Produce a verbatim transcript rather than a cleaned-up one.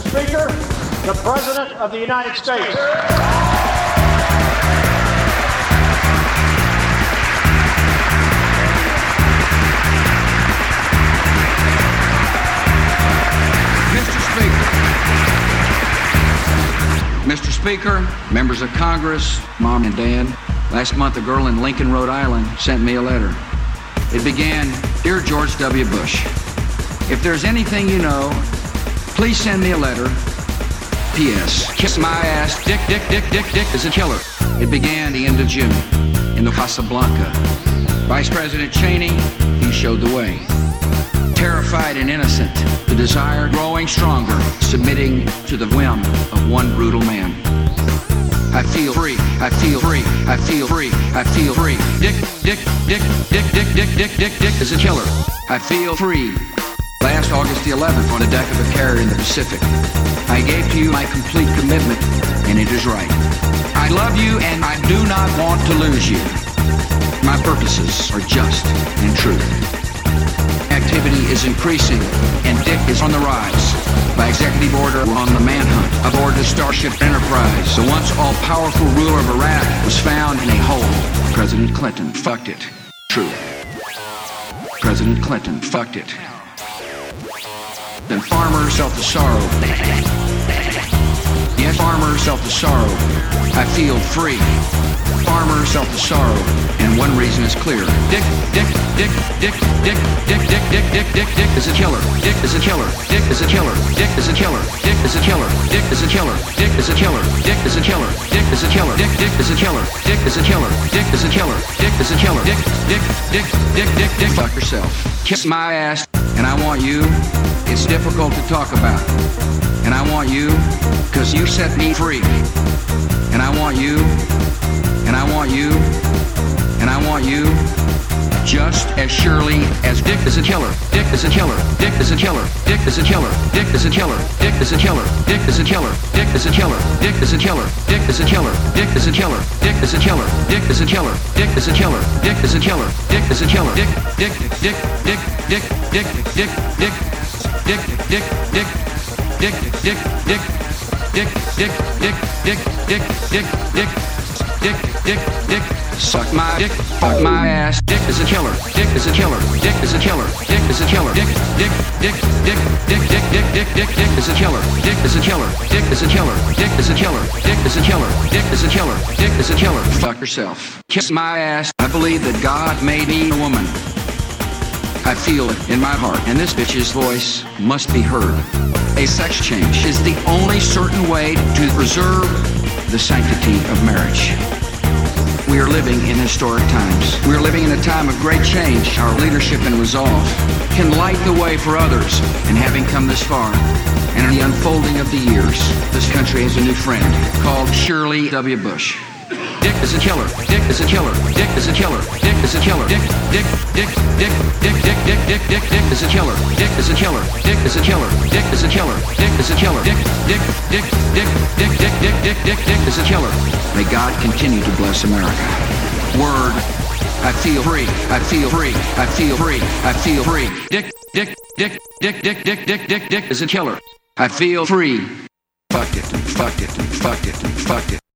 Speaker, the President of the United States. Mister Speaker, Mister Speaker, members of Congress, Mom and Dad, last month a girl in Lincoln, Rhode Island sent me a letter. It began, "Dear George W. Bush, if there's anything you know, please send me a letter. P S. Kiss my ass, Dick, Dick, Dick, Dick, Dick is a killer." It began the end of June in the Casablanca. Vice President Cheney, he showed the way. Terrified and innocent, the desire growing stronger, submitting to the whim of one brutal man. I feel free, I feel free, I feel free, I feel free. Dick, Dick, Dick, Dick, Dick, Dick, Dick, Dick, Dick is a killer. I feel free. Last August the eleventh, on the deck of a carrier in the Pacific, I gave to you my complete commitment, and it is right. I love you, and I do not want to lose you. My purposes are just and true. Activity is increasing, and Dick is on the rise. By executive order, we're on the manhunt aboard the Starship Enterprise. The once all-powerful ruler of Iraq was found in a hole. President Clinton fucked it. True. President Clinton fucked it. Then farmers felt the sorrow. Yes, farmers felt the sorrow. I feel free. Farmers felt the sorrow, and one reason is clear. Dick, Dick, Dick, Dick, Dick, Dick, Dick, Dick, Dick, Dick, Dick is a killer. Dick is a killer. Dick is a killer. Dick is a killer. Dick is a killer. Dick is a killer. Dick is a killer. Dick is a killer. Dick is a killer. Dick, Dick is a killer. Dick is a killer. Dick is a killer. Dick is a killer. Dick, Dick, Dick, Dick, Dick, Dick. Fuck yourself. Kiss my ass, and I want you. It's difficult to talk about, and I want you, cause you set me free. And I want you, and I want you, and I want you, just as surely as Dick is a killer. Dick is a killer. Dick is a killer. Dick is a killer. Dick is a killer. Dick is a killer. Dick is a killer. Dick is a killer. Dick is a killer. Dick is a killer. Dick is a killer. Dick is a killer. Dick is a killer. Dick is a killer. Dick is a killer. Dick is a killer. Dick, Dick, Dick, Dick, Dick, Dick, Dick, Dick. Dick, Dick, Dick, Dick, Dick, Dick, Dick, Dick, Dick, Dick, Dick, Dick, Dick, Dick, Dick, Dick, suck my dick, fuck my ass. Dick is a killer. Dick is a killer. Dick is a killer. Dick is a killer. Dick, Dick, Dick, Dick, Dick, Dick, Dick, Dick, Dick, Dick is a killer. Dick is a killer. Dick is a killer. Dick is a killer. Dick is a killer. Dick is a killer. Dick is a killer. Fuck yourself. Kiss my ass. I believe that God made me a woman. I feel it in my heart, and this bitch's voice must be heard. A sex change is the only certain way to preserve the sanctity of marriage. We are living in historic times. We are living in a time of great change. Our leadership and resolve can light the way for others. And having come this far, and in the unfolding of the years, this country has a new friend called Shirley W. Bush. Dick is a killer. Dick is a killer. Dick is a killer. Dick is a killer. Dick, Dick, Dick, Dick, Dick, Dick, Dick, Dick, Dick, Dick is a killer. Dick is a killer. Dick is a killer. Dick is a killer. Dick is a killer. Dick, Dick, Dick, Dick, Dick, Dick, Dick, Dick, Dick, Dick is a killer. May God continue to bless America. Word. I feel free. I feel free. I feel free. I feel free. Dick, Dick, Dick, Dick, Dick, Dick, Dick, Dick, Dick is a killer. I feel free. Fuck it and fuck it and fuck it and fuck it.